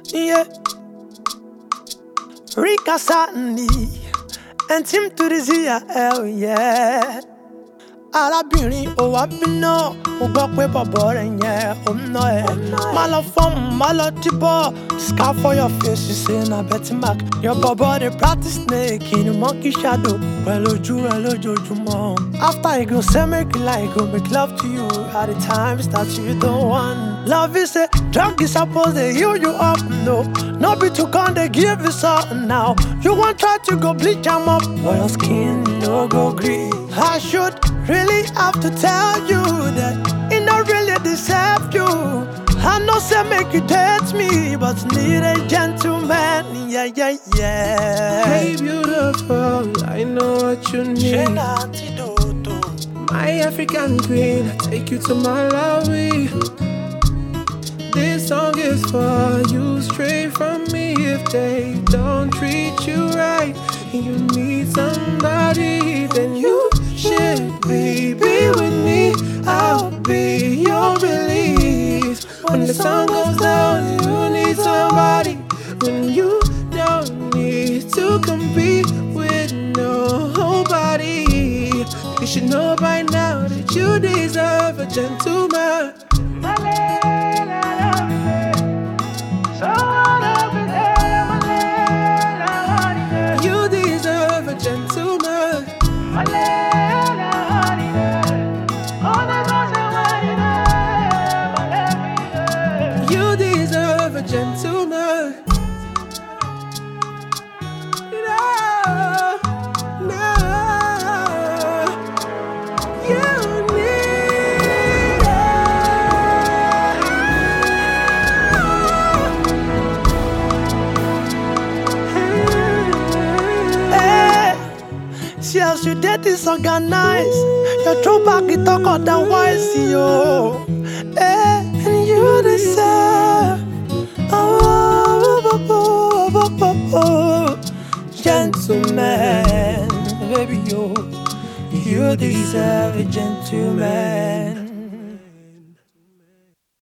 Yeah. Rika Satni and Tim to the ZL, yeah. Arábìnrin ò wá bínú, mo gbọ́ pé bọ̀bọ̀ rẹ̀ yẹn ò ń ná ẹ̀. Má lọ fọ́ọ̀mù, má lọ díbọ̀. Scar for your face, you say na Betty Mac. Your bọ̀bọ̀ dey practice snake in the monkey shadow. Pẹ̀lú ojú ẹ lójoojúmọ́. After you go say make you like, go make love to you at the times that you don't want. Love is a drug, is supposed to heal you up, no be to come they give you something now. You want try to go bleach am up, but your skin no go green. I should really have to tell you that it not really deserve you. I know say make you date me, but need a gentleman, yeah. Hey beautiful, I know what you need. My African queen, I take you to Malawi. This song is for you, straight from me. If they don't treat you right and you need somebody, then you should be with me. I'll be your release. When the sun goes down, you need somebody. When you don't need to compete with nobody, you should know by now that you deserve a gentleman. You deserve a gentleman. You deserve a gentleman. No, you need See as you did this organized. Your throwback it talk otherwise, yo. And you deserve gentleman, baby, yo. You deserve a gentleman.